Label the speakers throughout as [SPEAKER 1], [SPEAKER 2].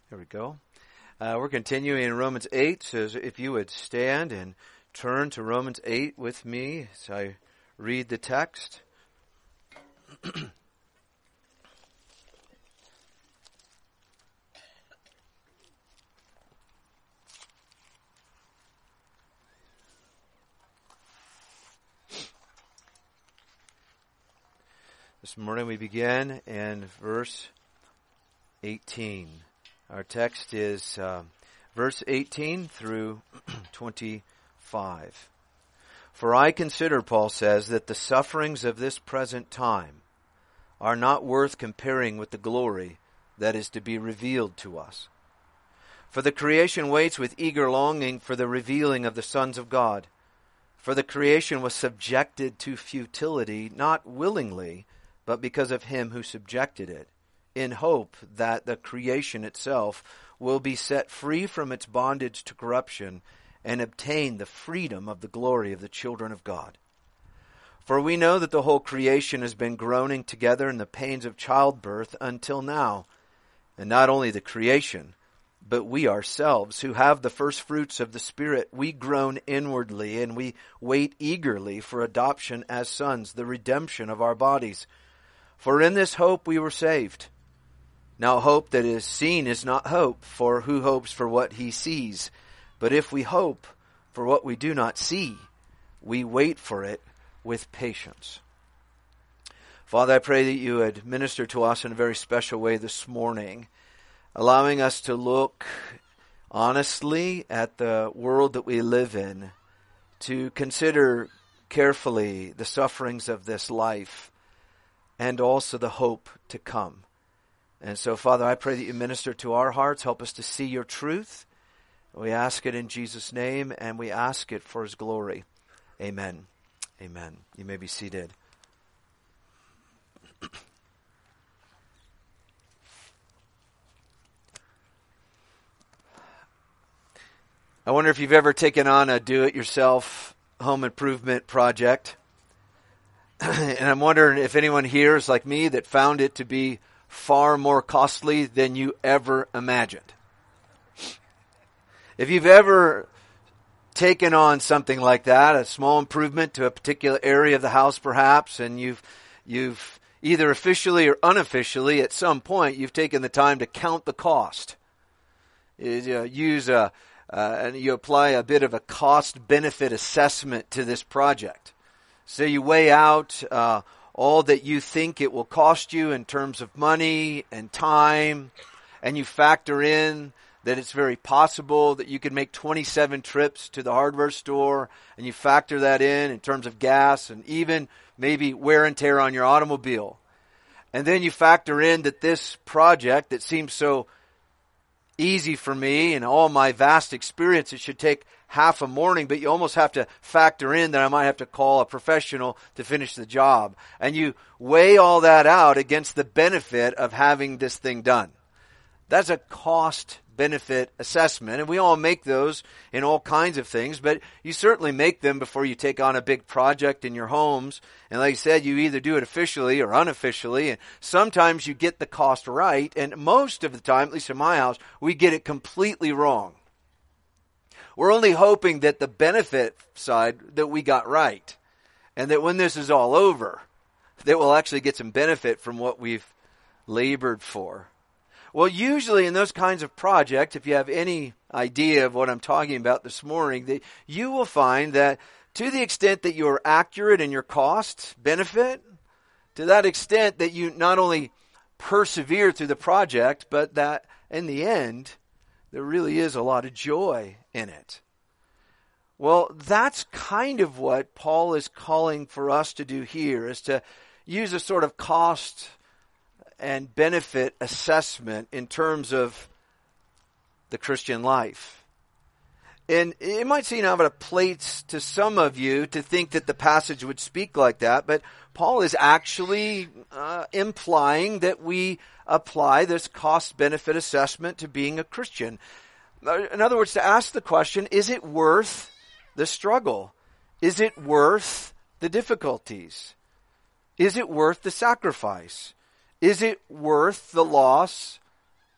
[SPEAKER 1] There we go. We're continuing in Romans 8, so if you would stand and turn to Romans 8 with me as I read the text. This morning we begin in verse 18. Our text is verse 18 through 25. For I consider, Paul says, that the sufferings of this present time are not worth comparing with the glory that is to be revealed to us. For the creation waits with eager longing for the revealing of the sons of God. For the creation was subjected to futility, not willingly, but because of him who subjected it, in hope that the creation itself will be set free from its bondage to corruption and obtain the freedom of the glory of the children of God. For we know that the whole creation has been groaning together in the pains of childbirth until now. And not only the creation, but we ourselves, who have the first fruits of the Spirit, we groan inwardly, and we wait eagerly for adoption as sons, the redemption of our bodies. For in this hope we were saved. Now hope that is seen is not hope, for who hopes for what he sees? But if we hope for what we do not see, we wait for it with patience. Father, I pray that you would minister to us in a very special way this morning, allowing us to look honestly at the world that we live in, to consider carefully the sufferings of this life, and also the hope to come. And so, Father, I pray that you minister to our hearts, help us to see your truth. We ask it in Jesus' name, and we ask it for his glory. Amen. Amen. You may be seated. I wonder if you've ever taken on a do-it-yourself home improvement project. And I'm wondering if anyone here is like me that found it to be far more costly than you ever imagined. If you've ever taken on something like that, a small improvement to a particular area of the house perhaps, and you've either officially or unofficially at some point you've taken the time to count the cost. And you apply a bit of a cost-benefit assessment to this project. So you weigh out all that you think it will cost you in terms of money and time, and you factor in that it's very possible that you could make 27 trips to the hardware store, and you factor that in terms of gas and even maybe wear and tear on your automobile. And then you factor in that this project that seems so easy for me and all my vast experience, it should take half a morning, but you almost have to factor in that I might have to call a professional to finish the job. And you weigh all that out against the benefit of having this thing done. That's a cost-benefit assessment, and we all make those in all kinds of things, but you certainly make them before you take on a big project in your homes. And like I said, you either do it officially or unofficially, and sometimes you get the cost right, and most of the time, at least in my house, we get it completely wrong. We're only hoping that the benefit side that we got right, and that when this is all over, that we'll actually get some benefit from what we've labored for. Well, usually in those kinds of projects, if you have any idea of what I'm talking about this morning, that you will find that to the extent that you're accurate in your cost benefit, to that extent that you not only persevere through the project, but that in the end, there really is a lot of joy in it. Well, that's kind of what Paul is calling for us to do here, is to use a sort of cost and benefit assessment in terms of the Christian life. And it might seem out of place to some of you to think that the passage would speak like that, but Paul is actually implying that we apply this cost-benefit assessment to being a Christian. In other words, to ask the question, is it worth the struggle? Is it worth the difficulties? Is it worth the sacrifice? Is it worth the loss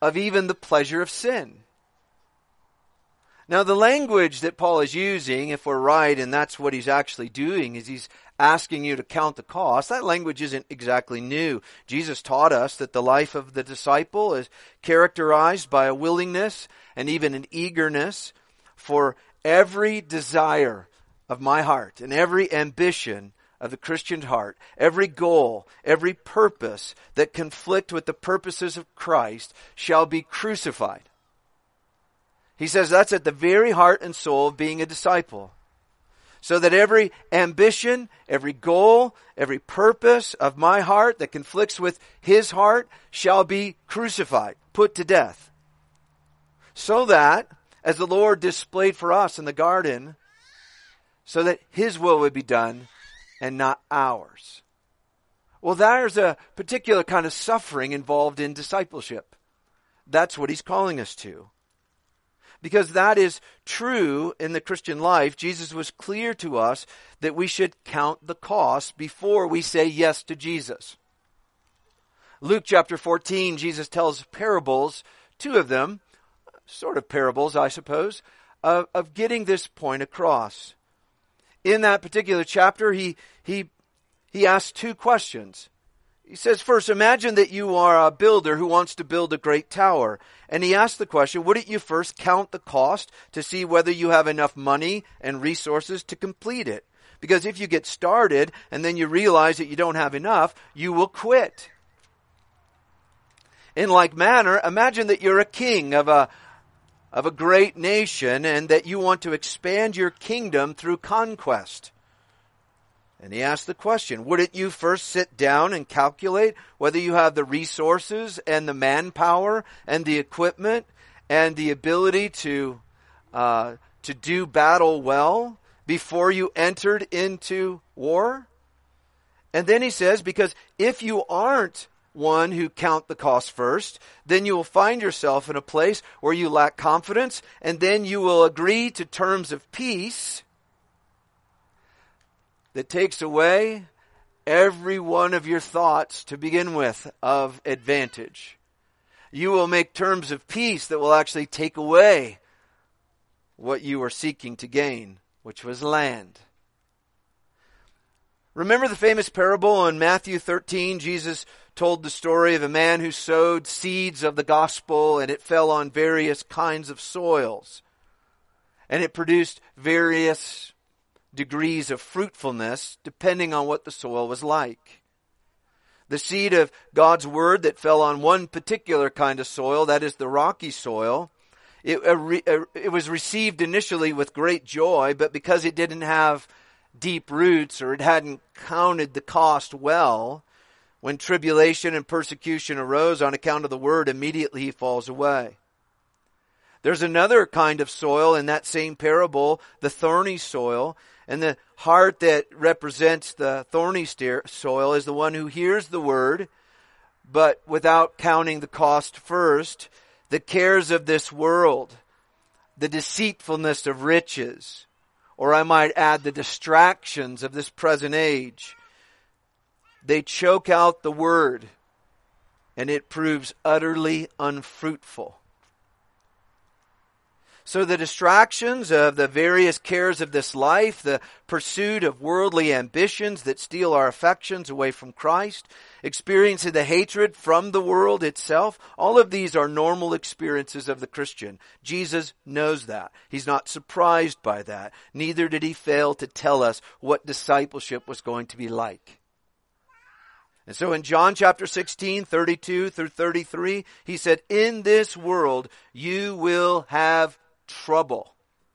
[SPEAKER 1] of even the pleasure of sin. Now, the language that Paul is using, if we're right, and that's what he's actually doing, is he's asking you to count the cost. That language isn't exactly new. Jesus taught us that the life of the disciple is characterized by a willingness and even an eagerness for every desire of my heart and every ambition of the Christian heart, every goal, every purpose that conflict with the purposes of Christ shall be crucified. He says that's at the very heart and soul of being a disciple. So that every ambition, every goal, every purpose of my heart that conflicts with his heart shall be crucified, put to death. So that, as the Lord displayed for us in the garden, so that his will would be done and not ours. Well, there's a particular kind of suffering involved in discipleship. That's what he's calling us to. Because that is true in the Christian life. Jesus was clear to us that we should count the cost before we say yes to Jesus. Luke chapter 14, Jesus tells parables, two of them, sort of parables, I suppose, of getting this point across. In that particular chapter, he asks two questions. He says, first, imagine that you are a builder who wants to build a great tower. And he asks the question, wouldn't you first count the cost to see whether you have enough money and resources to complete it? Because if you get started and then you realize that you don't have enough, you will quit. In like manner, imagine that you're a king of a great nation and that you want to expand your kingdom through conquest. And he asked the question, wouldn't you first sit down and calculate whether you have the resources and the manpower and the equipment and the ability to do battle well before you entered into war? And then he says, because if you aren't one who count the cost first, then you will find yourself in a place where you lack confidence, and then you will agree to terms of peace that takes away every one of your thoughts to begin with of advantage. You will make terms of peace that will actually take away what you were seeking to gain, which was land. Remember the famous parable in Matthew 13? Jesus told the story of a man who sowed seeds of the gospel, and it fell on various kinds of soils. And it produced various degrees of fruitfulness depending on what the soil was like. The seed of God's word that fell on one particular kind of soil, that is the rocky soil, it was received initially with great joy, but because it didn't have deep roots or it hadn't counted the cost well, when tribulation and persecution arose on account of the word, immediately he falls away. There's another kind of soil in that same parable, the thorny soil. And the heart that represents the thorny soil is the one who hears the word, but without counting the cost first, the cares of this world, the deceitfulness of riches, or I might add the distractions of this present age, they choke out the word, and it proves utterly unfruitful. So the distractions of the various cares of this life, the pursuit of worldly ambitions that steal our affections away from Christ, experiencing the hatred from the world itself, all of these are normal experiences of the Christian. Jesus knows that. He's not surprised by that. Neither did he fail to tell us what discipleship was going to be like. And so in John chapter 16, 32 through 33, he said, in this world you will have trouble.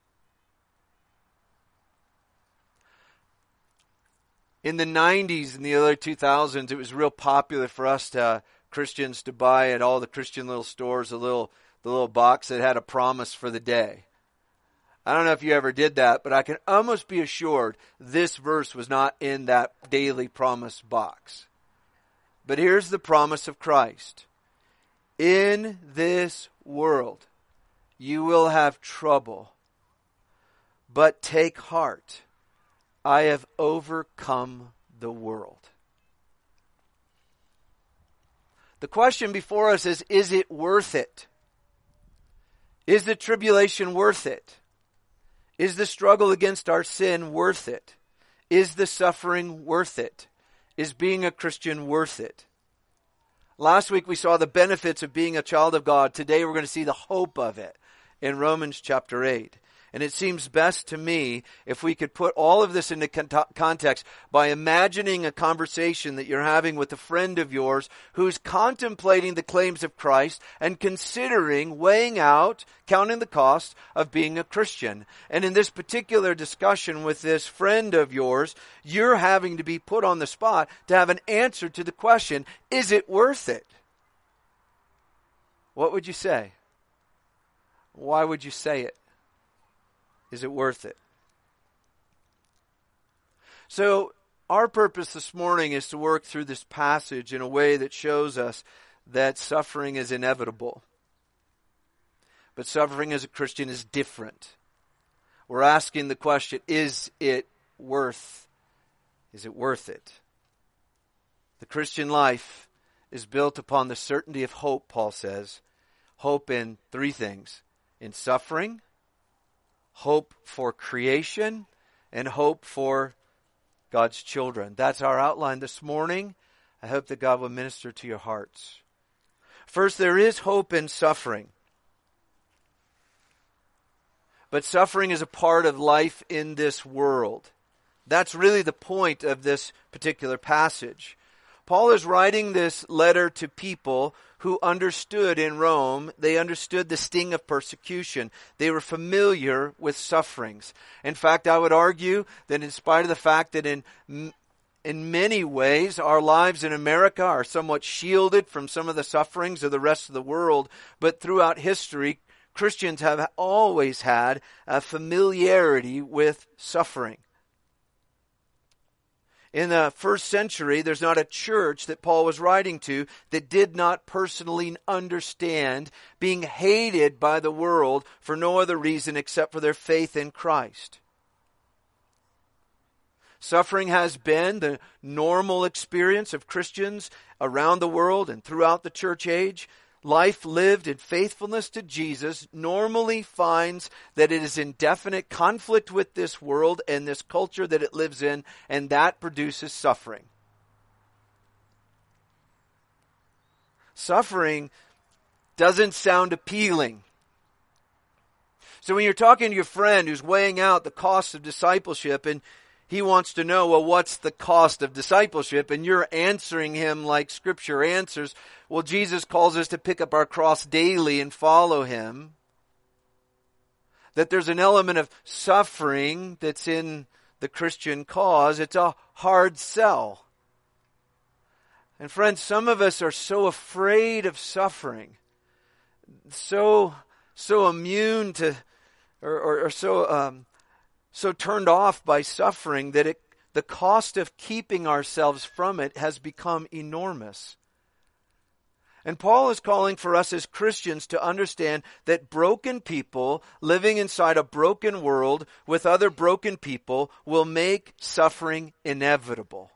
[SPEAKER 1] In the 90s and the early 2000s, it was real popular for us Christians to buy at all the Christian little stores the little box that had a promise for the day. I don't know if you ever did that, but I can almost be assured this verse was not in that daily promise box. But here's the promise of Christ. In this world, you will have trouble, but take heart. I have overcome the world. The question before us is it worth it? Is the tribulation worth it? Is the struggle against our sin worth it? Is the suffering worth it? Is being a Christian worth it? Last week we saw the benefits of being a child of God. Today we're going to see the hope of it in Romans chapter 8. And it seems best to me if we could put all of this into context by imagining a conversation that you're having with a friend of yours who's contemplating the claims of Christ and considering, weighing out, counting the cost of being a Christian. And in this particular discussion with this friend of yours, you're having to be put on the spot to have an answer to the question, is it worth it? What would you say? Why would you say it? Is it worth it? So, our purpose this morning is to work through this passage in a way that shows us that suffering is inevitable. But suffering as a Christian is different. We're asking the question, is it worth it? The Christian life is built upon the certainty of hope, Paul says. Hope in three things. In suffering, hope for creation, and hope for God's children. That's our outline this morning. I hope that God will minister to your hearts. First, there is hope in suffering. But suffering is a part of life in this world. That's really the point of this particular passage. Paul is writing this letter to people who understood in Rome, they understood the sting of persecution. They were familiar with sufferings. In fact, I would argue that in spite of the fact that in many ways our lives in America are somewhat shielded from some of the sufferings of the rest of the world, but throughout history, Christians have always had a familiarity with suffering. In the first century, there's not a church that Paul was writing to that did not personally understand being hated by the world for no other reason except for their faith in Christ. Suffering has been the normal experience of Christians around the world and throughout the church age. Life lived in faithfulness to Jesus normally finds that it is in definite conflict with this world and this culture that it lives in, and that produces suffering. Suffering doesn't sound appealing. So when you're talking to your friend who's weighing out the cost of discipleship and he wants to know, well, what's the cost of discipleship? And you're answering him like Scripture answers. Well, Jesus calls us to pick up our cross daily and follow Him. That there's an element of suffering that's in the Christian cause. It's a hard sell. And friends, some of us are so afraid of suffering, so immune to, or so turned off by suffering that the cost of keeping ourselves from it has become enormous. And Paul is calling for us as Christians to understand that broken people living inside a broken world with other broken people will make suffering inevitable.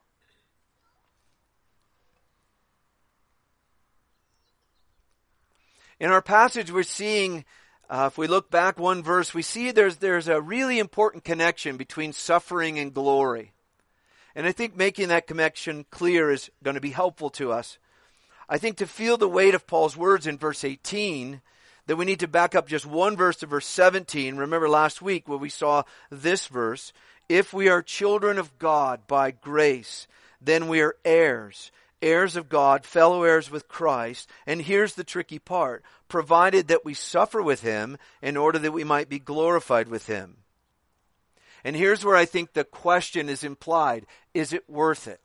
[SPEAKER 1] In our passage, we're seeing, if we look back one verse, we see there's a really important connection between suffering and glory. And I think making that connection clear is going to be helpful to us. I think to feel the weight of Paul's words in verse 18, that we need to back up just one verse to verse 17. Remember last week where we saw this verse, if we are children of God by grace, then we are heirs, heirs of God, fellow heirs with Christ. And here's the tricky part, provided that we suffer with Him in order that we might be glorified with Him. And here's where I think the question is implied, is it worth it?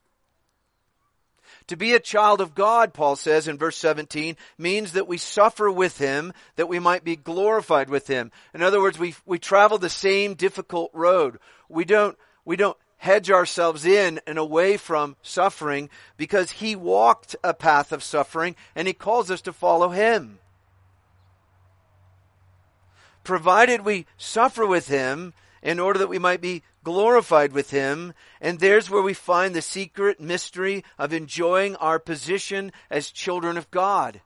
[SPEAKER 1] To be a child of God, Paul says in verse 17, means that we suffer with Him, that we might be glorified with Him. In other words, we travel the same difficult road. We don't hedge ourselves in and away from suffering because He walked a path of suffering and He calls us to follow Him. Provided we suffer with Him in order that we might be glorified with him. And there's where we find the secret mystery of enjoying our position as children of God.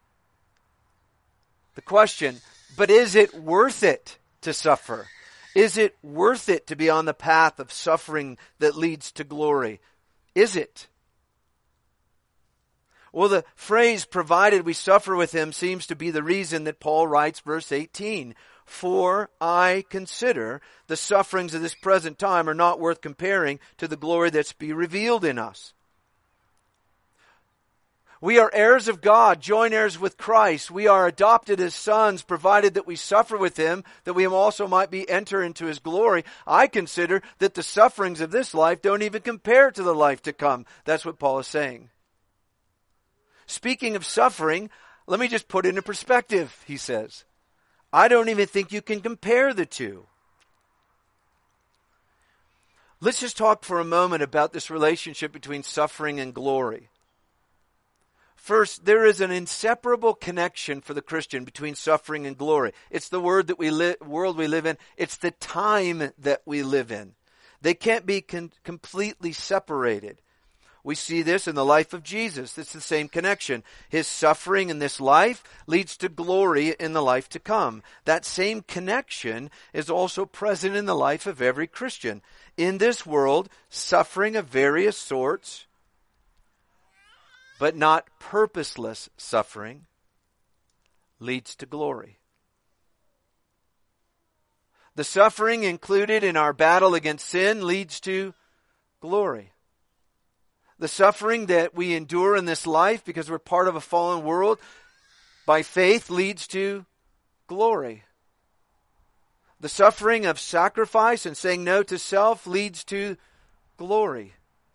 [SPEAKER 1] The question, but is it worth it to suffer? Is it worth it to be on the path of suffering that leads to glory? Is it? Well, the phrase, provided we suffer with him, seems to be the reason that Paul writes verse 18. For I consider the sufferings of this present time are not worth comparing to the glory that's to be revealed in us. We are heirs of God, joint heirs with Christ. We are adopted as sons, provided that we suffer with him, that we also might be enter into his glory. I consider that the sufferings of this life don't even compare to the life to come. That's what Paul is saying. Speaking of suffering, let me just put it into perspective, he says. I don't even think you can compare the two. Let's just talk for a moment about this relationship between suffering and glory. First, there is an inseparable connection for the Christian between suffering and glory. It's the world we live in. It's the time that we live in. They can't be completely separated. We see this in the life of Jesus. It's the same connection. His suffering in this life leads to glory in the life to come. That same connection is also present in the life of every Christian. In this world, suffering of various sorts, but not purposeless suffering, leads to glory. The suffering included in our battle against sin leads to glory. The suffering that we endure in this life because we're part of a fallen world by faith leads to glory. The suffering of sacrifice and saying no to self leads to glory.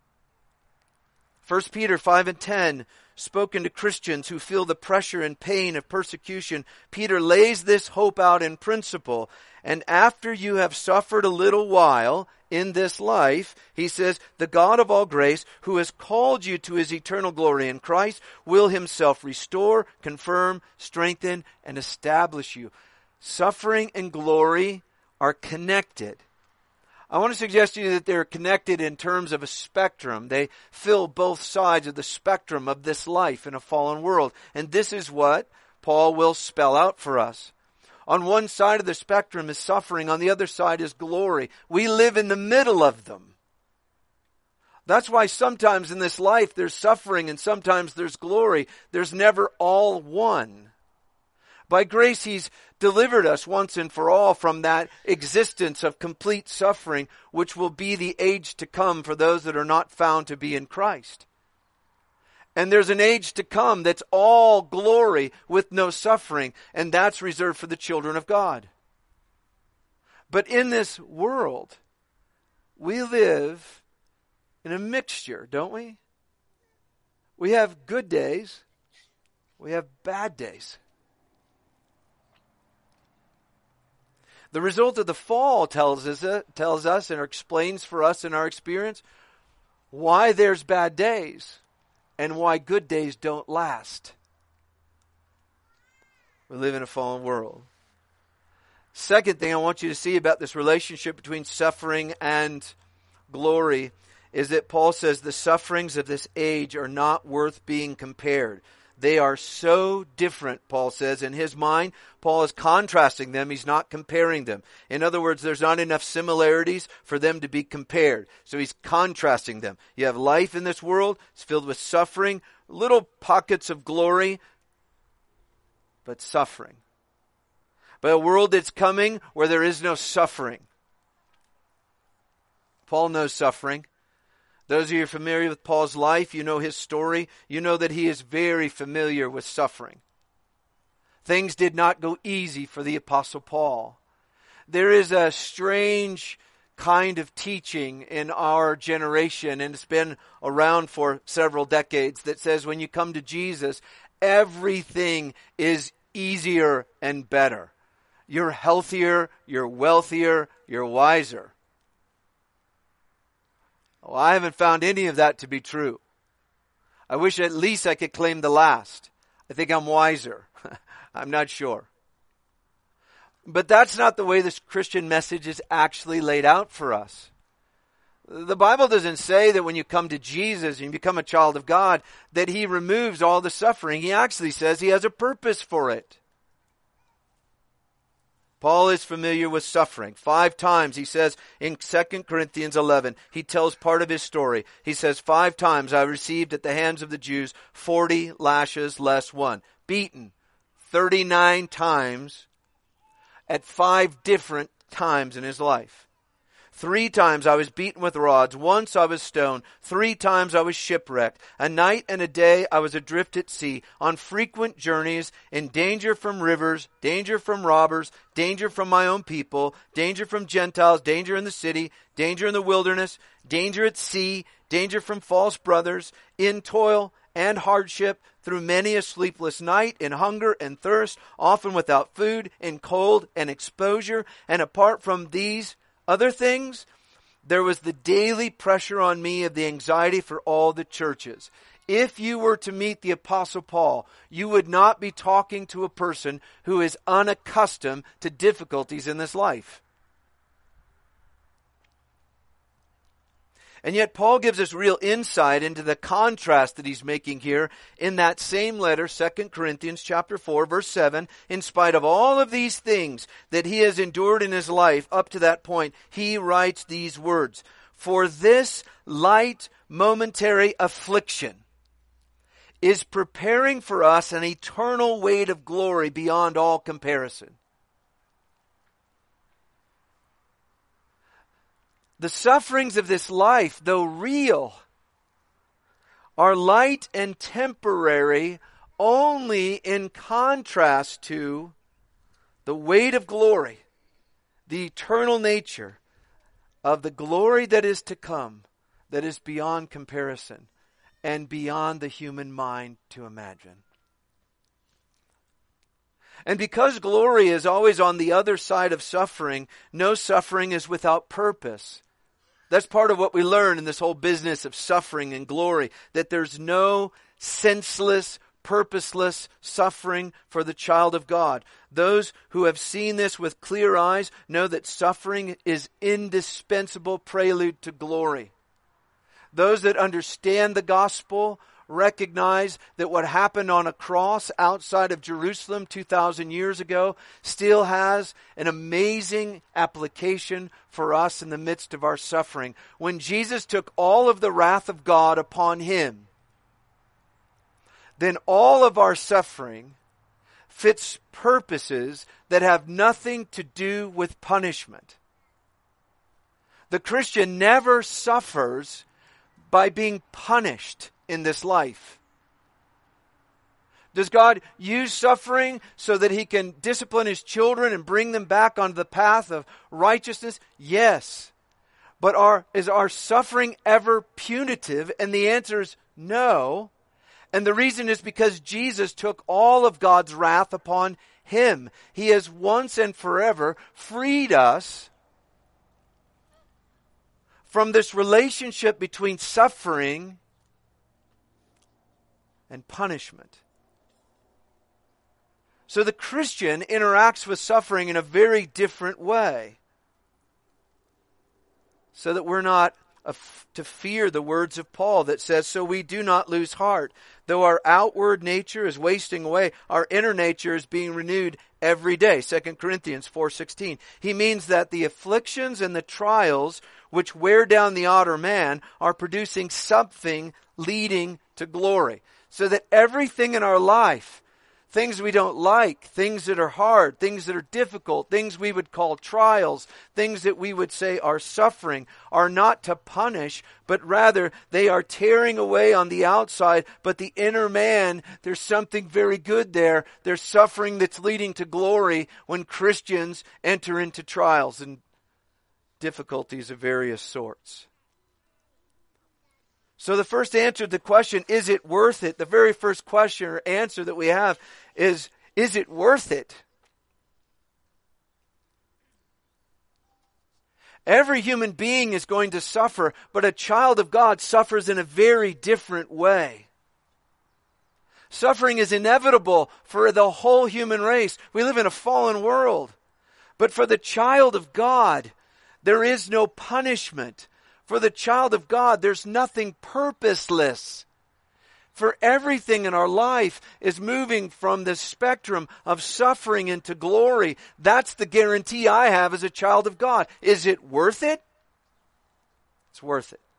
[SPEAKER 1] 1 Peter 5 and 10, spoken to Christians who feel the pressure and pain of persecution, Peter lays this hope out in principle. And after you have suffered a little while in this life, he says, the God of all grace, who has called you to his eternal glory in Christ, will himself restore, confirm, strengthen, and establish you. Suffering and glory are connected. I want to suggest to you that they're connected in terms of a spectrum. They fill both sides of the spectrum of this life in a fallen world. And this is what Paul will spell out for us. On one side of the spectrum is suffering. On the other side is glory. We live in the middle of them. That's why sometimes in this life there's suffering and sometimes there's glory. There's never all one. By grace, he's delivered us once and for all from that existence of complete suffering, which will be the age to come for those that are not found to be in Christ. And there's an age to come that's all glory with no suffering, and that's reserved for the children of God. But in this world, we live in a mixture, don't we? We have good days. We have bad days. The result of the fall tells us and explains for us in our experience why there's bad days and why good days don't last. We live in a fallen world. Second thing I want you to see about this relationship between suffering and glory is that Paul says the sufferings of this age are not worth being compared. They are so different, Paul says. In his mind, Paul is contrasting them. He's not comparing them. In other words, there's not enough similarities for them to be compared. So he's contrasting them. You have life in this world. It's filled with suffering, little pockets of glory, but suffering. But a world that's coming where there is no suffering. Paul knows suffering. Those of you who are familiar with Paul's life, you know his story. You know that he is very familiar with suffering. Things did not go easy for the Apostle Paul. There is a strange kind of teaching in our generation, and it's been around for several decades, that says when you come to Jesus, everything is easier and better. You're healthier, you're wealthier, you're wiser. Well, I haven't found any of that to be true. I wish at least I could claim the last. I think I'm wiser. I'm not sure. But that's not the way this Christian message is actually laid out for us. The Bible doesn't say that when you come to Jesus and you become a child of God, that He removes all the suffering. He actually says He has a purpose for it. Paul is familiar with suffering. 5 times he says in 2 Corinthians 11, he tells part of his story. He says, 5 times I received at the hands of the Jews 40 lashes less 1. Beaten 39 times at 5 different times in his life. 3 times I was beaten with rods. Once I was stoned. 3 times I was shipwrecked. A night and a day I was adrift at sea, on frequent journeys, in danger from rivers, danger from robbers, danger from my own people, danger from Gentiles, danger in the city, danger in the wilderness, danger at sea, danger from false brothers, in toil and hardship, through many a sleepless night, in hunger and thirst, often without food, in cold and exposure. And apart from these other things, there was the daily pressure on me of the anxiety for all the churches. If you were to meet the Apostle Paul, you would not be talking to a person who is unaccustomed to difficulties in this life. And yet Paul gives us real insight into the contrast that he's making here in that same letter, 2 Corinthians chapter 4, verse 7. In spite of all of these things that he has endured in his life up to that point, he writes these words, "For this light momentary affliction is preparing for us an eternal weight of glory beyond all comparison." The sufferings of this life, though real, are light and temporary only in contrast to the weight of glory, the eternal nature of the glory that is to come, that is beyond comparison and beyond the human mind to imagine. And because glory is always on the other side of suffering, no suffering is without purpose. That's part of what we learn in this whole business of suffering and glory, that there's no senseless, purposeless suffering for the child of God. Those who have seen this with clear eyes know that suffering is indispensable prelude to glory. Those that understand the gospel recognize that what happened on a cross outside of Jerusalem 2,000 years ago still has an amazing application for us in the midst of our suffering. When Jesus took all of the wrath of God upon Him, then all of our suffering fits purposes that have nothing to do with punishment. The Christian never suffers by being punished in this life. Does God use suffering so that He can discipline His children and bring them back onto the path of righteousness? Yes. But is our suffering ever punitive? And the answer is no. And the reason is because Jesus took all of God's wrath upon Him. He has once and forever freed us from this relationship between suffering and punishment. So the Christian interacts with suffering in a very different way, so that we're not to fear the words of Paul that says, "So we do not lose heart. Though our outward nature is wasting away, our inner nature is being renewed every day." 2 Corinthians 4:16. He means that the afflictions and the trials which wear down the outer man are producing something leading to glory. So that everything in our life, things we don't like, things that are hard, things that are difficult, things we would call trials, things that we would say are suffering, are not to punish, but rather they are tearing away on the outside, but the inner man, there's something very good there. There's suffering that's leading to glory when Christians enter into trials and difficulties of various sorts. So the first answer to the question, is it worth it? The very first question or answer that we have is it worth it? Every human being is going to suffer, but a child of God suffers in a very different way. Suffering is inevitable for the whole human race. We live in a fallen world. But for the child of God, there is no punishment. For the child of God, there's nothing purposeless. For everything in our life is moving from the spectrum of suffering into glory. That's the guarantee I have as a child of God. Is it worth it? It's worth it.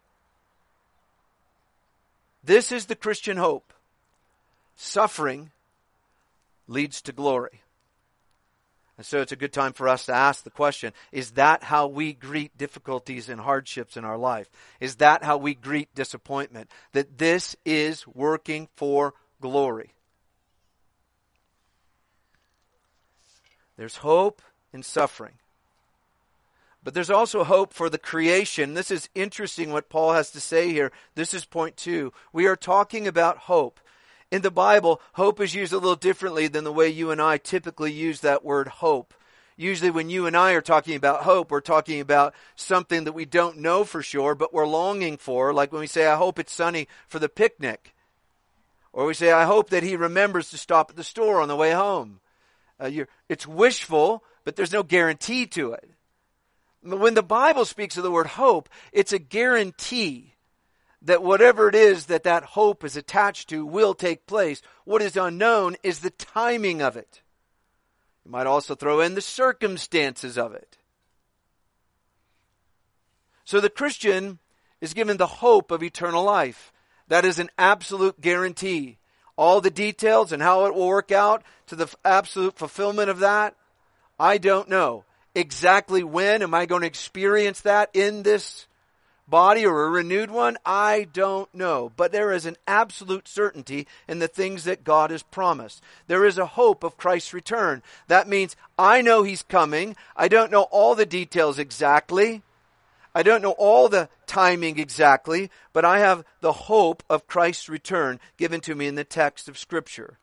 [SPEAKER 1] This is the Christian hope. Suffering leads to glory. And so it's a good time for us to ask the question, is that how we greet difficulties and hardships in our life? Is that how we greet disappointment? That this is working for glory. There's hope in suffering. But there's also hope for the creation. This is interesting what Paul has to say here. This is point 2. We are talking about hope. In the Bible, hope is used a little differently than the way you and I typically use that word hope. Usually when you and I are talking about hope, we're talking about something that we don't know for sure, but we're longing for. Like when we say, I hope it's sunny for the picnic. Or we say, I hope that he remembers to stop at the store on the way home. It's wishful, but there's no guarantee to it. When the Bible speaks of the word hope, it's a guarantee that whatever it is that that hope is attached to will take place. What is unknown is the timing of it. You might also throw in the circumstances of it. So the Christian is given the hope of eternal life. That is an absolute guarantee. All the details and how it will work out to the absolute fulfillment of that, I don't know. Exactly when am I going to experience that in this body or a renewed one? I don't know. But there is an absolute certainty in the things that God has promised. There is a hope of Christ's return. That means I know He's coming. I don't know all the details exactly. I don't know all the timing exactly, but I have the hope of Christ's return given to me in the text of Scripture.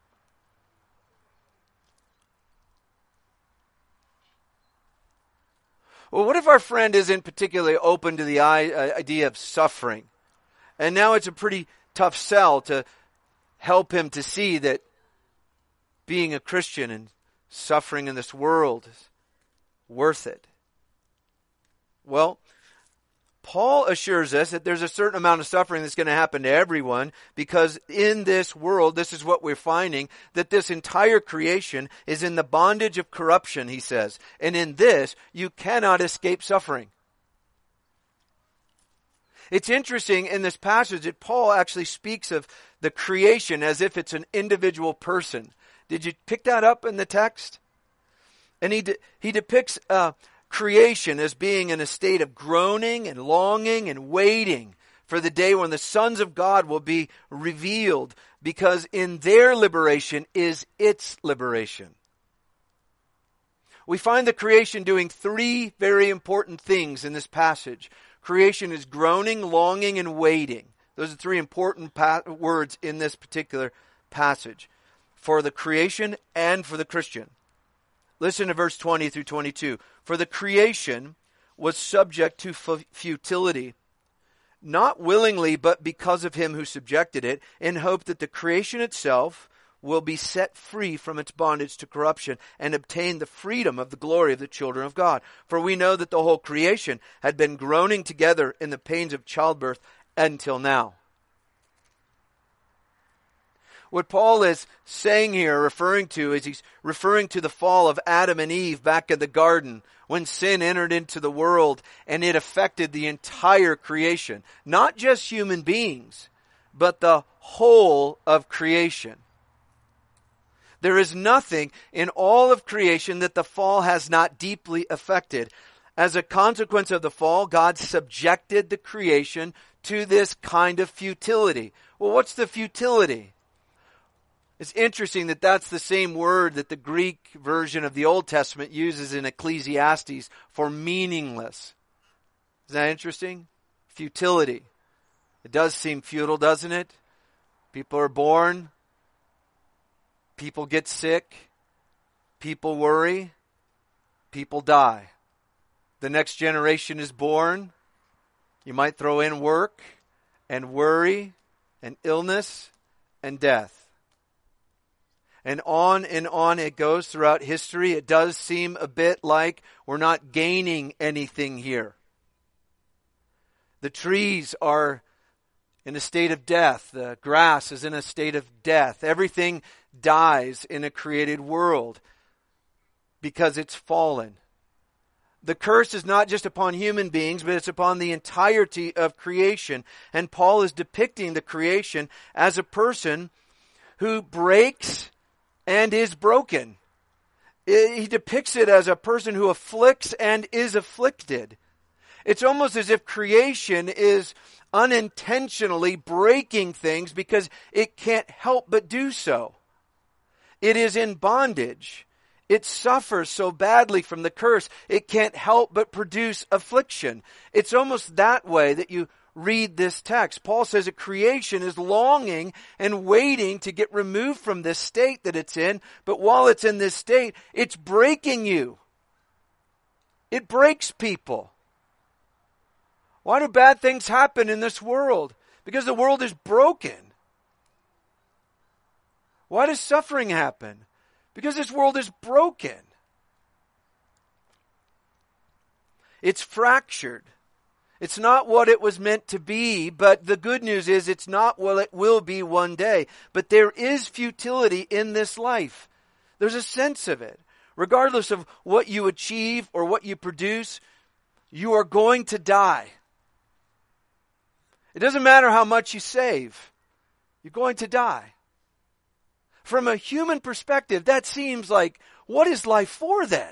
[SPEAKER 1] Well, what if our friend isn't particularly open to the idea of suffering? And now it's a pretty tough sell to help him to see that being a Christian and suffering in this world is worth it. Well, Paul assures us that there's a certain amount of suffering that's going to happen to everyone, because in this world, this is what we're finding, that this entire creation is in the bondage of corruption, he says. And in this, you cannot escape suffering. It's interesting in this passage that Paul actually speaks of the creation as if it's an individual person. Did you pick that up in the text? And he depicts creation as being in a state of groaning and longing and waiting for the day when the sons of God will be revealed, because in their liberation is its liberation. We find the creation doing 3 very important things in this passage. Creation is groaning, longing, and waiting. Those are 3 important words in this particular passage for the creation and for the Christian. Listen to verse 20 through 22. For the creation was subject to futility, not willingly, but because of him who subjected it, in hope that the creation itself will be set free from its bondage to corruption and obtain the freedom of the glory of the children of God. For we know that the whole creation had been groaning together in the pains of childbirth until now. What Paul is saying here, referring to, is he's referring to the fall of Adam and Eve back in the garden when sin entered into the world and it affected the entire creation. Not just human beings, but the whole of creation. There is nothing in all of creation that the fall has not deeply affected. As a consequence of the fall, God subjected the creation to this kind of futility. Well, what's the futility? It's interesting that that's the same word that the Greek version of the Old Testament uses in Ecclesiastes for meaningless. Isn't that interesting? Futility. It does seem futile, doesn't it? People are born. People get sick. People worry. People die. The next generation is born. You might throw in work and worry and illness and death. And on it goes throughout history. It does seem a bit like we're not gaining anything here. The trees are in a state of death. The grass is in a state of death. Everything dies in a created world because it's fallen. The curse is not just upon human beings, but it's upon the entirety of creation. And Paul is depicting the creation as a person who breaks and is broken. He depicts it as a person who afflicts and is afflicted. It's almost as if creation is unintentionally breaking things because it can't help but do so. It is in bondage. It suffers so badly from the curse, it can't help but produce affliction. It's almost that way that you read this text. Paul says that creation is longing and waiting to get removed from this state that it's in, but while it's in this state, it's breaking you. It breaks people. Why do bad things happen in this world? Because the world is broken. Why does suffering happen? Because this world is broken. It's fractured. It's not what it was meant to be, but the good news is it's not what it will be one day. But there is futility in this life. There's a sense of it. Regardless of what you achieve or what you produce, you are going to die. It doesn't matter how much you save. You're going to die. From a human perspective, that seems like, what is life for then?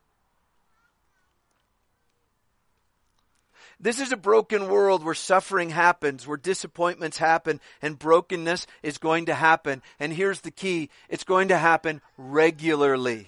[SPEAKER 1] This is a broken world where suffering happens, where disappointments happen, and brokenness is going to happen. And here's the key, it's going to happen regularly.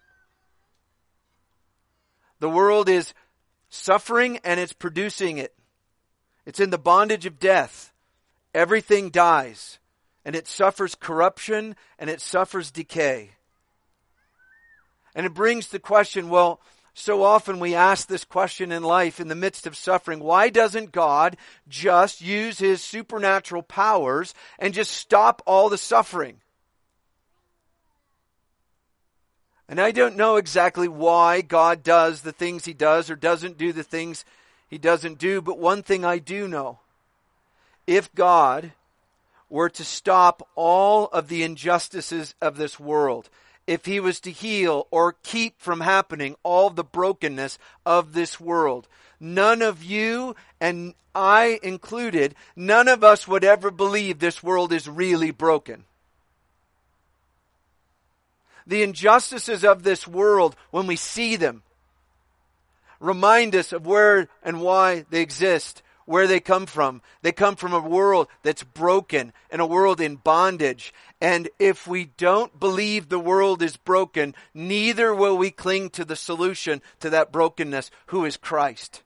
[SPEAKER 1] The world is suffering and it's producing it. It's in the bondage of death. Everything dies. And it suffers corruption and it suffers decay. And it brings the question, well, so often we ask this question in life in the midst of suffering. Why doesn't God just use His supernatural powers and just stop all the suffering? And I don't know exactly why God does the things He does or doesn't do the things He doesn't do. But one thing I do know. If God were to stop all of the injustices of this world, if He was to heal or keep from happening all the brokenness of this world, none of you, and I included, none of us would ever believe this world is really broken. The injustices of this world, when we see them, remind us of where and why they exist. Where they come from. They come from a world that's broken and a world in bondage. And if we don't believe the world is broken, neither will we cling to the solution to that brokenness, who is Christ.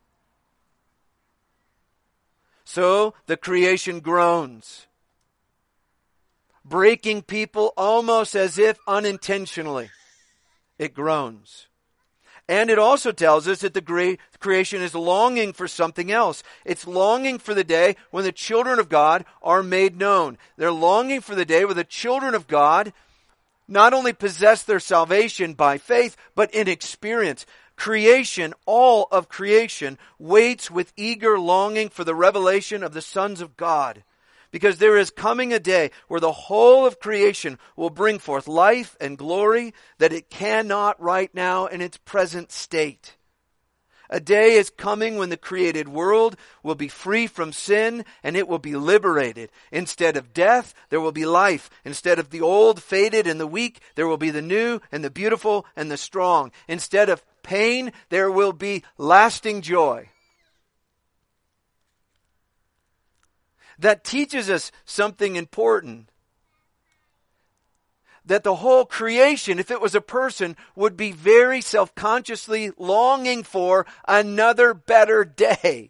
[SPEAKER 1] So the creation groans, breaking people almost as if unintentionally. It groans. And it also tells us that the creation is longing for something else. It's longing for the day when the children of God are made known. They're longing for the day where the children of God not only possess their salvation by faith, but in experience. Creation, all of creation, waits with eager longing for the revelation of the sons of God. Because there is coming a day where the whole of creation will bring forth life and glory that it cannot right now in its present state. A day is coming when the created world will be free from sin and it will be liberated. Instead of death, there will be life. Instead of the old, faded, and the weak, there will be the new and the beautiful and the strong. Instead of pain, there will be lasting joy. That teaches us something important. That the whole creation, if it was a person, would be very self-consciously longing for another better day.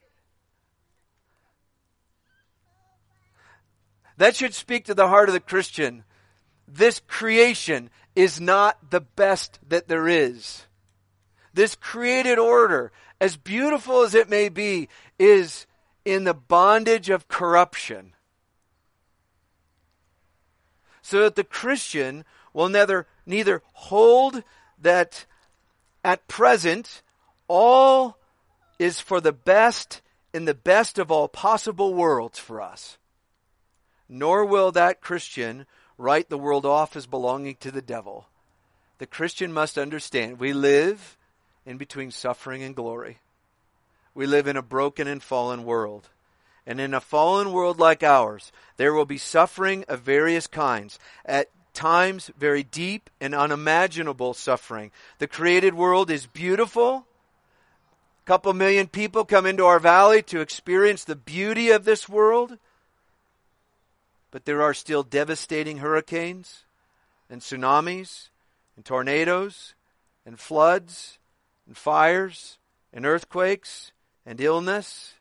[SPEAKER 1] That should speak to the heart of the Christian. This creation is not the best that there is. This created order, as beautiful as it may be, is in the bondage of corruption. so that the Christian will neither hold that at present all is for the best in the best of all possible worlds for us, nor will that Christian write the world off as belonging to the devil. The Christian must understand we live in between suffering and glory. We live in a broken and fallen world. And in a fallen world like ours, there will be suffering of various kinds. At times, very deep and unimaginable suffering. The created world is beautiful. A couple million people come into our valley to experience the beauty of this world. But there are still devastating hurricanes and tsunamis and tornadoes and floods and fires and earthquakes and illness.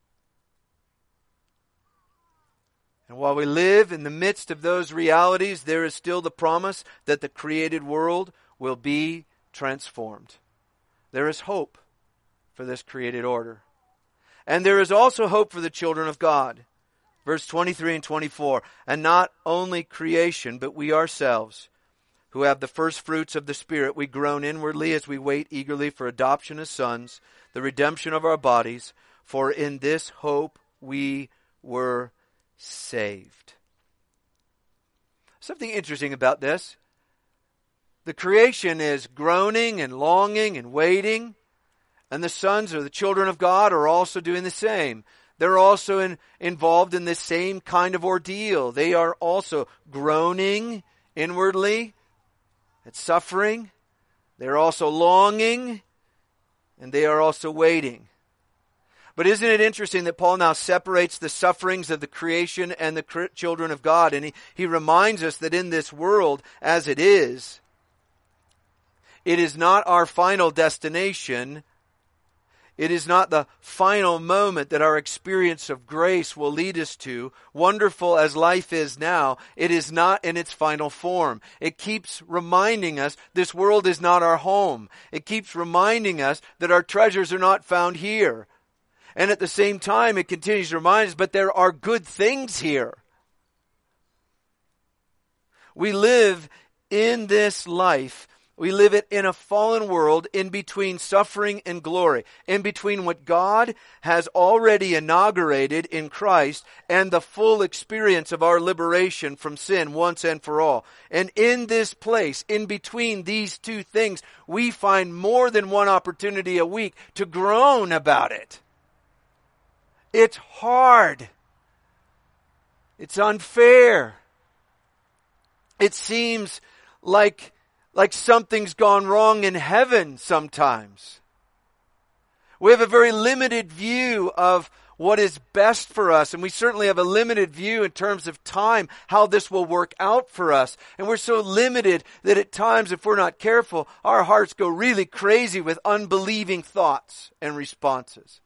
[SPEAKER 1] And while we live in the midst of those realities, there is still the promise that the created world will be transformed. There is hope for this created order. And there is also hope for the children of God. Verse 23 and 24, and not only creation, but we ourselves, who have the first fruits of the Spirit, we groan inwardly as we wait eagerly for adoption as sons, the redemption of our bodies, for in this hope we were saved. Something interesting about this. The creation is groaning and longing and waiting, and the sons or the children of God are also doing the same. They're also involved in this same kind of ordeal. They are also groaning inwardly at suffering. They're also longing, and they are also waiting. But isn't it interesting that Paul now separates the sufferings of the creation and the children of God? And he reminds us that in this world, as it is not our final destination. It is not the final moment that our experience of grace will lead us to. Wonderful as life is now, it is not in its final form. It keeps reminding us this world is not our home. It keeps reminding us that our treasures are not found here. And at the same time, it continues to remind us, but there are good things here. We live in this life. We live it in a fallen world in between suffering and glory, in between what God has already inaugurated in Christ and the full experience of our liberation from sin once and for all. And in this place, in between these two things, we find more than one opportunity a week to groan about it. It's hard. It's unfair. It seems like something's gone wrong in heaven sometimes. We have a very limited view of what is best for us, and we certainly have a limited view in terms of time, how this will work out for us. And we're so limited that at times, if we're not careful, our hearts go really crazy with unbelieving thoughts and responses.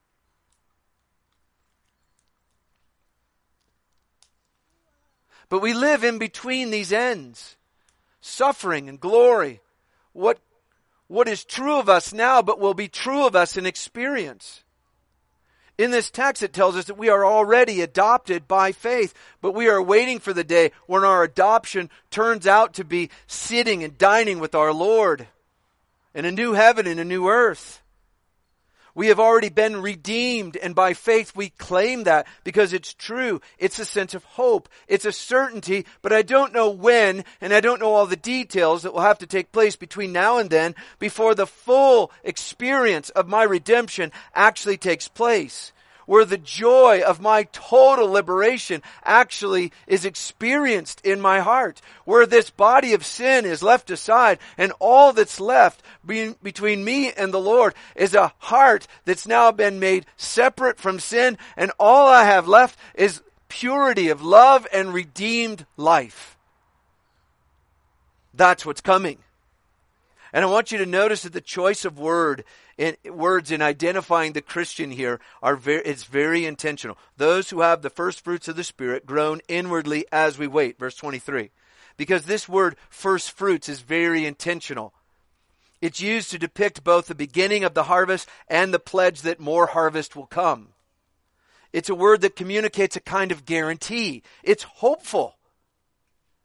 [SPEAKER 1] But we live in between these ends. Suffering and glory. What is true of us now but will be true of us in experience. In this text it tells us that we are already adopted by faith, but we are waiting for the day when our adoption turns out to be sitting and dining with our Lord in a new heaven and a new earth. We have already been redeemed, and by faith we claim that because it's true. It's a sense of hope. It's a certainty, but I don't know when, and I don't know all the details that will have to take place between now and then before the full experience of my redemption actually takes place. Where the joy of my total liberation actually is experienced in my heart. Where this body of sin is left aside and all that's left between me and the Lord is a heart that's now been made separate from sin, and all I have left is purity of love and redeemed life. That's what's coming. And I want you to notice that the choice of words in identifying the Christian here it's very intentional. Those who have the first fruits of the Spirit groan inwardly as we wait. Verse 23. Because this word first fruits is very intentional. It's used to depict both the beginning of the harvest and the pledge that more harvest will come. It's a word that communicates a kind of guarantee. It's hopeful.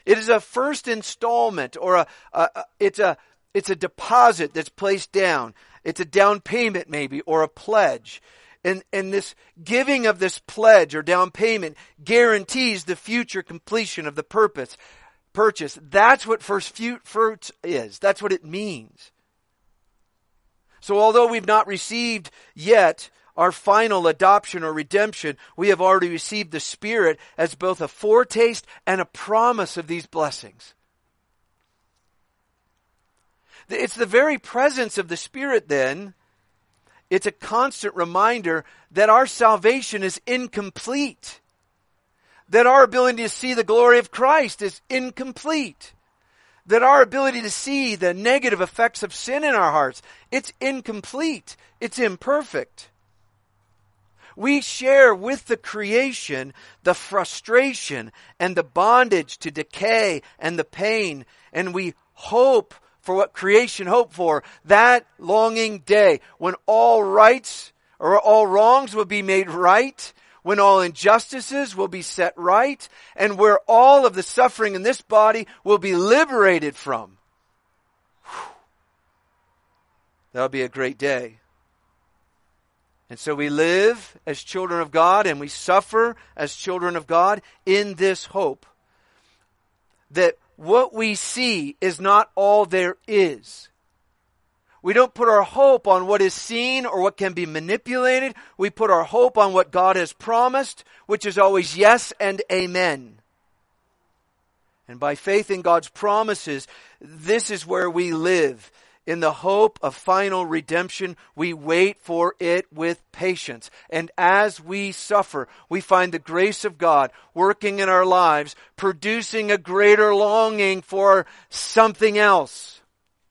[SPEAKER 1] It is a first installment, or it's a deposit that's placed down. It's a down payment maybe, or a pledge. And this giving of this pledge or down payment guarantees the future completion of the purchase. That's what first fruits is. That's what it means. So although we've not received yet our final adoption or redemption, we have already received the Spirit as both a foretaste and a promise of these blessings. It's the very presence of the Spirit then. It's a constant reminder that our salvation is incomplete. That our ability to see the glory of Christ is incomplete. That our ability to see the negative effects of sin in our hearts, it's incomplete. It's imperfect. We share with the creation the frustration and the bondage to decay and the pain, and we hope for what creation hoped for, that longing day when all rights or all wrongs will be made right, when all injustices will be set right, and where all of the suffering in this body will be liberated from. That'll be a great day. And so we live as children of God and we suffer as children of God in this hope that what we see is not all there is. We don't put our hope on what is seen or what can be manipulated. We put our hope on what God has promised, which is always yes and amen. And by faith in God's promises, this is where we live. In the hope of final redemption, we wait for it with patience. And as we suffer, we find the grace of God working in our lives, producing a greater longing for something else.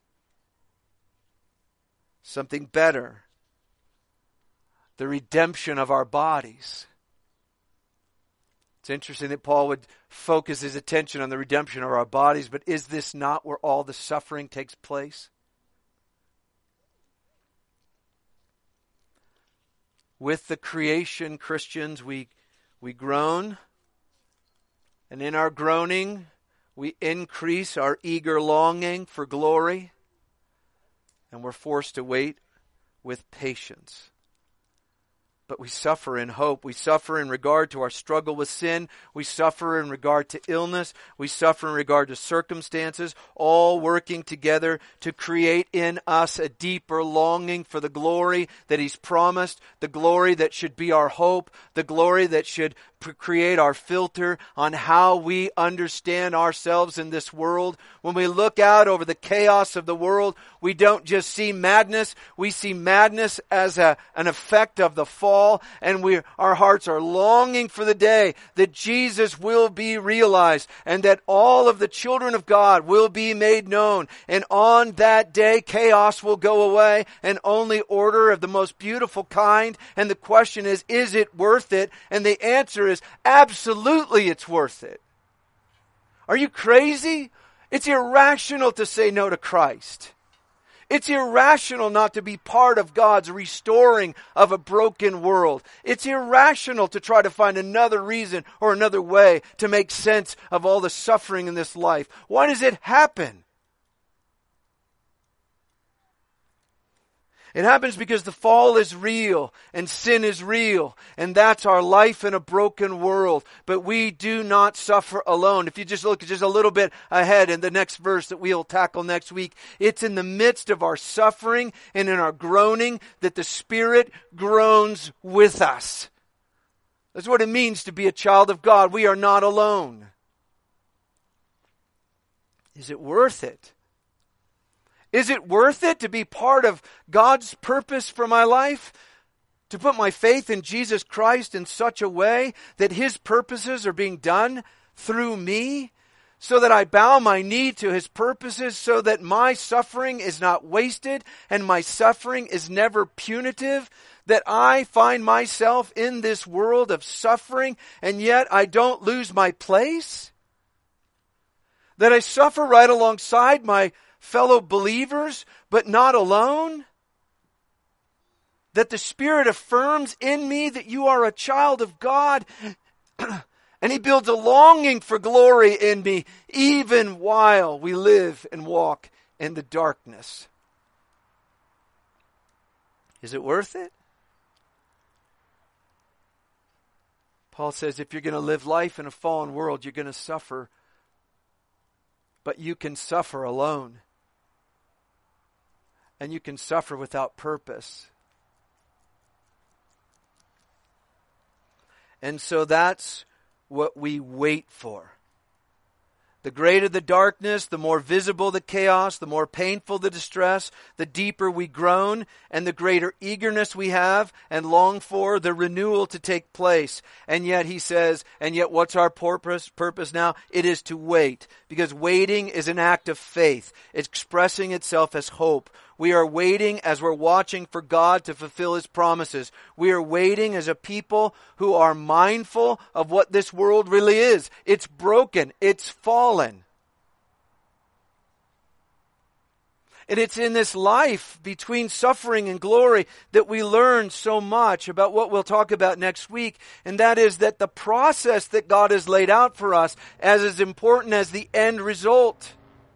[SPEAKER 1] Something better. The redemption of our bodies. It's interesting that Paul would focus his attention on the redemption of our bodies, but is this not where all the suffering takes place? With the creation, Christians, we groan, and in our groaning, we increase our eager longing for glory, and we're forced to wait with patience. But we suffer in hope. We suffer in regard to our struggle with sin. We suffer in regard to illness. We suffer in regard to circumstances, all working together to create in us a deeper longing for the glory that He's promised, the glory that should be our hope, the glory that should create our filter on how we understand ourselves in this world. When we look out over the chaos of the world, we don't just see madness, we see madness as an effect of the fall, and our hearts are longing for the day that Jesus will be realized and that all of the children of God will be made known. And on that day, chaos will go away and only order of the most beautiful kind. And the question is it worth it? And the answer is absolutely it's worth it. Are you crazy? It's irrational to say no to Christ. It's irrational not to be part of God's restoring of a broken world. It's irrational to try to find another reason or another way to make sense of all the suffering in this life. Why does it happen? It happens because the fall is real and sin is real, and that's our life in a broken world. But we do not suffer alone. If you just look just a little bit ahead in the next verse that we'll tackle next week, it's in the midst of our suffering and in our groaning that the Spirit groans with us. That's what it means to be a child of God. We are not alone. Is it worth it? Is it worth it to be part of God's purpose for my life? To put my faith in Jesus Christ in such a way that His purposes are being done through me? So that I bow my knee to His purposes, so that my suffering is not wasted and my suffering is never punitive? That I find myself in this world of suffering and yet I don't lose my place? That I suffer right alongside my fellow believers, but not alone? That the Spirit affirms in me that you are a child of God, And He builds a longing for glory in me, even while we live and walk in the darkness. Is it worth it? Paul says if you're going to live life in a fallen world, you're going to suffer. But you can suffer alone. And you can suffer without purpose. And so that's what we wait for. The greater the darkness, the more visible the chaos, the more painful the distress, the deeper we groan, and the greater eagerness we have and long for the renewal to take place. And yet he says, and yet what's our purpose now? It is to wait, because waiting is an act of faith. It's expressing itself as hope. We are waiting as we're watching for God to fulfill His promises. We are waiting as a people who are mindful of what this world really is. It's broken. It's fallen. And it's in this life between suffering and glory that we learn so much about what we'll talk about next week. And that is that the process that God has laid out for us as important as the end result.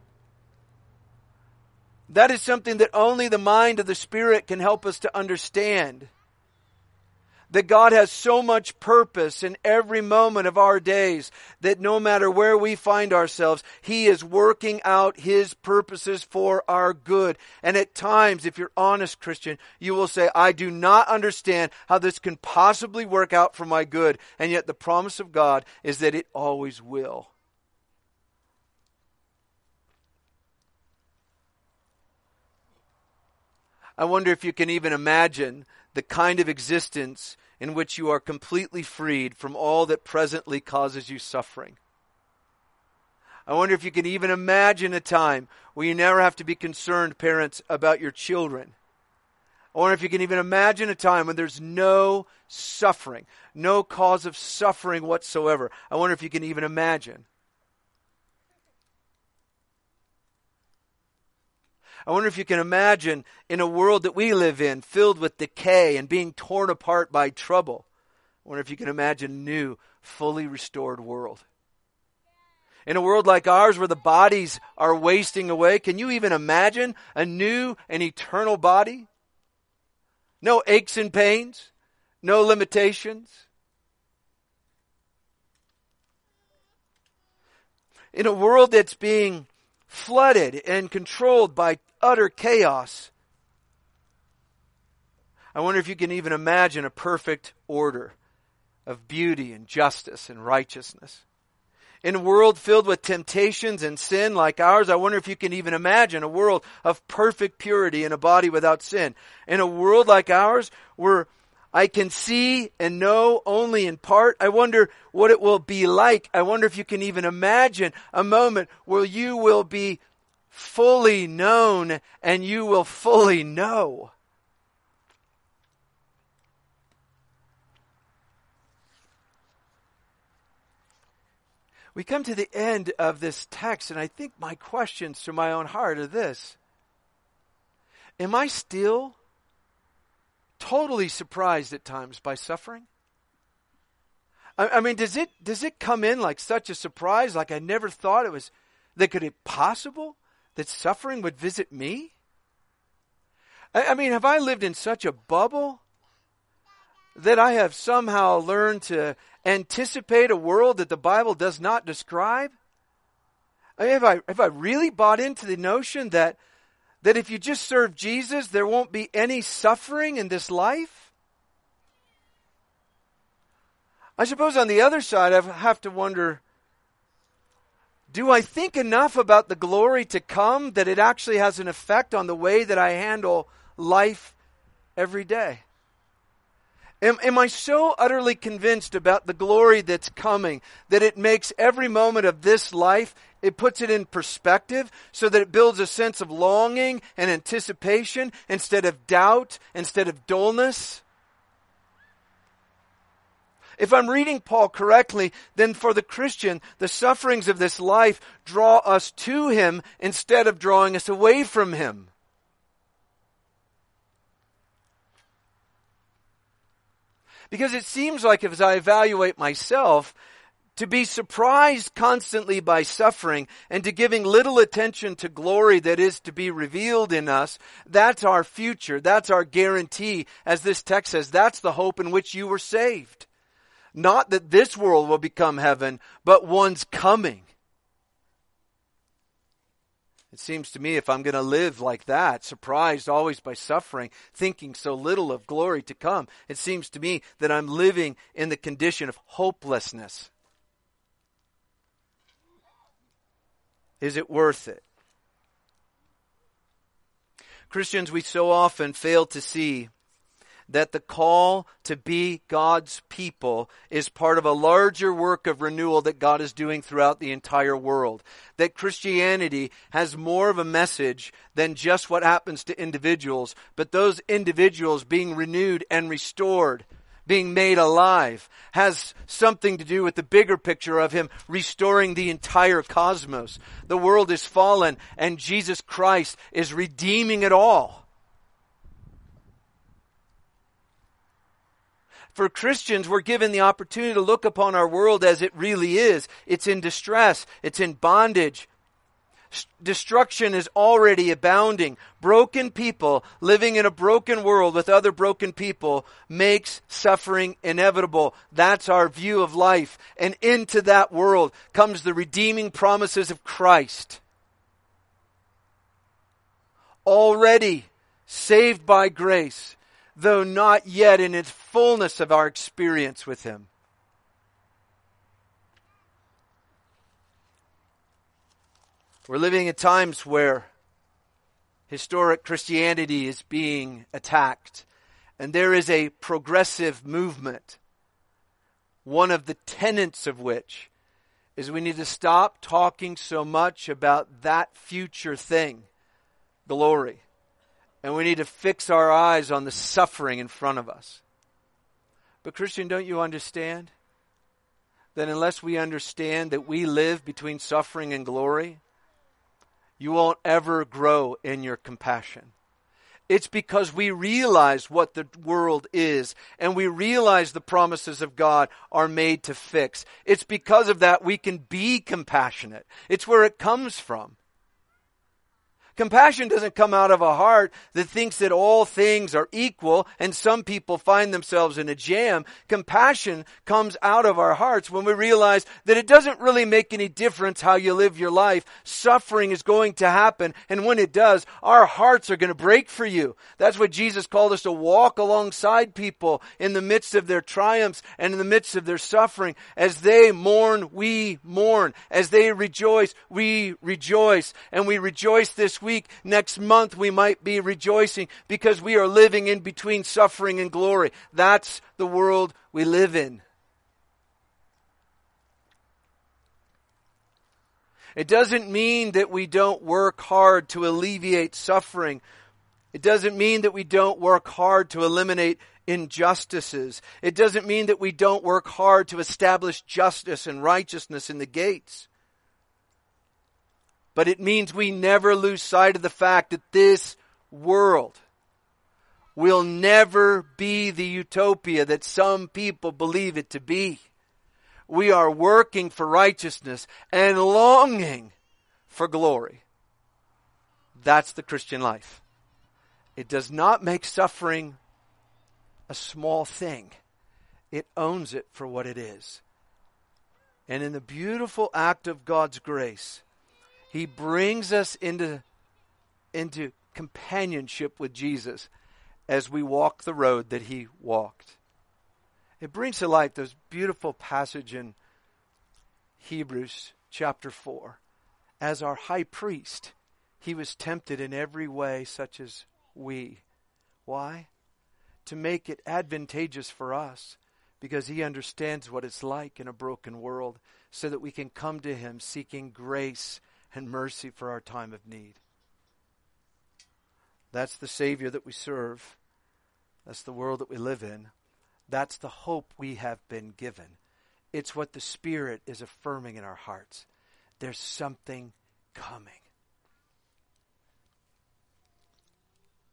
[SPEAKER 1] That is something that only the mind of the Spirit can help us to understand. That God has so much purpose in every moment of our days that no matter where we find ourselves, He is working out His purposes for our good. And at times, if you're honest, Christian, you will say, I do not understand how this can possibly work out for my good. And yet the promise of God is that it always will. I wonder if you can even imagine the kind of existence in which you are completely freed from all that presently causes you suffering. I wonder if you can even imagine a time where you never have to be concerned, parents, about your children. I wonder if you can even imagine a time when there's no suffering, no cause of suffering whatsoever. I wonder if you can even imagine. I wonder if you can imagine in a world that we live in, filled with decay and being torn apart by trouble. I wonder if you can imagine a new, fully restored world. In a world like ours where the bodies are wasting away, can you even imagine a new and eternal body? No aches and pains, no limitations. In a world that's being flooded and controlled by utter chaos. I wonder if you can even imagine a perfect order of beauty and justice and righteousness. In a world filled with temptations and sin like ours, I wonder if you can even imagine a world of perfect purity in a body without sin. In a world like ours, where I can see and know only in part, I wonder what it will be like. I wonder if you can even imagine a moment where you will be fully known and you will fully know. We come to the end of this text, and I think my questions to my own heart are this. Am I still totally surprised at times by suffering? I mean, does it come in like such a surprise, like I never thought could it possible that suffering would visit me? I mean, have I lived in such a bubble that I have somehow learned to anticipate a world that the Bible does not describe? I mean, have I really bought into the notion that if you just serve Jesus, there won't be any suffering in this life? I suppose on the other side, I have to wonder, do I think enough about the glory to come that it actually has an effect on the way that I handle life every day? Am I so utterly convinced about the glory that's coming that it makes every moment of this life, it puts it in perspective so that it builds a sense of longing and anticipation instead of doubt, instead of dullness? If I'm reading Paul correctly, then for the Christian, the sufferings of this life draw us to Him instead of drawing us away from Him. Because it seems like as I evaluate myself, To be surprised constantly by suffering and to giving little attention to glory that is to be revealed in us, that's our future. That's our guarantee. As this text says, that's the hope in which you were saved. Not that this world will become heaven, but one's coming. It seems to me if I'm going to live like that, surprised always by suffering, thinking so little of glory to come, it seems to me that I'm living in the condition of hopelessness. Is it worth it? Christians, we so often fail to see that the call to be God's people is part of a larger work of renewal that God is doing throughout the entire world. That Christianity has more of a message than just what happens to individuals, but those individuals being renewed and restored, being made alive, has something to do with the bigger picture of Him restoring the entire cosmos. The world is fallen and Jesus Christ is redeeming it all. For Christians, we're given the opportunity to look upon our world as it really is. It's in distress. It's in bondage. Destruction is already abounding. Broken people living in a broken world with other broken people makes suffering inevitable. That's our view of life. And into that world comes the redeeming promises of Christ. Already saved by grace, though not yet in its fullness of our experience with Him. We're living at times where historic Christianity is being attacked, and there is a progressive movement, one of the tenets of which is we need to stop talking so much about that future thing, glory. And we need to fix our eyes on the suffering in front of us. But Christian, don't you understand that unless we understand that we live between suffering and glory, you won't ever grow in your compassion? It's because we realize what the world is and we realize the promises of God are made to fix. It's because of that we can be compassionate. It's where it comes from. Compassion doesn't come out of a heart that thinks that all things are equal and some people find themselves in a jam. Compassion comes out of our hearts when we realize that it doesn't really make any difference how you live your life. Suffering is going to happen, and when it does, our hearts are going to break for you. That's what Jesus called us, to walk alongside people in the midst of their triumphs and in the midst of their suffering. As they mourn, we mourn. As they rejoice, we rejoice. And we rejoice this week. Next month we might be rejoicing because we are living in between suffering and glory. That's the world we live in. It doesn't mean that we don't work hard to alleviate suffering. It doesn't mean that we don't work hard to eliminate injustices. It doesn't mean that we don't work hard to establish justice and righteousness in the gates. But it means we never lose sight of the fact that this world will never be the utopia that some people believe it to be. We are working for righteousness and longing for glory. That's the Christian life. It does not make suffering a small thing. It owns it for what it is. And in the beautiful act of God's grace, He brings us into companionship with Jesus as we walk the road that He walked. It brings to light this beautiful passage in Hebrews chapter 4. As our high priest, He was tempted in every way such as we. Why? To make it advantageous for us, because He understands what it's like in a broken world, so that we can come to Him seeking grace and mercy for our time of need. That's the Savior that we serve. That's the world that we live in. That's the hope we have been given. It's what the Spirit is affirming in our hearts. There's something coming.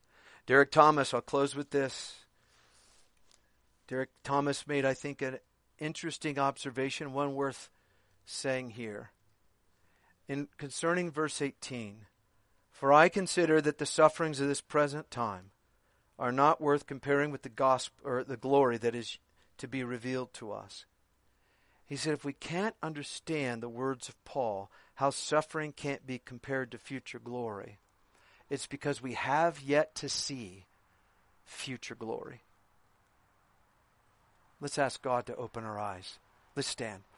[SPEAKER 1] Derek Thomas, I'll close with this. Derek Thomas made, I think, an interesting observation, one worth saying here. Concerning verse 18, for I consider that the sufferings of this present time are not worth comparing with the gospel or the glory that is to be revealed to us. He said, if we can't understand the words of Paul, how suffering can't be compared to future glory, it's because we have yet to see future glory. Let's ask God to open our eyes. Let's stand.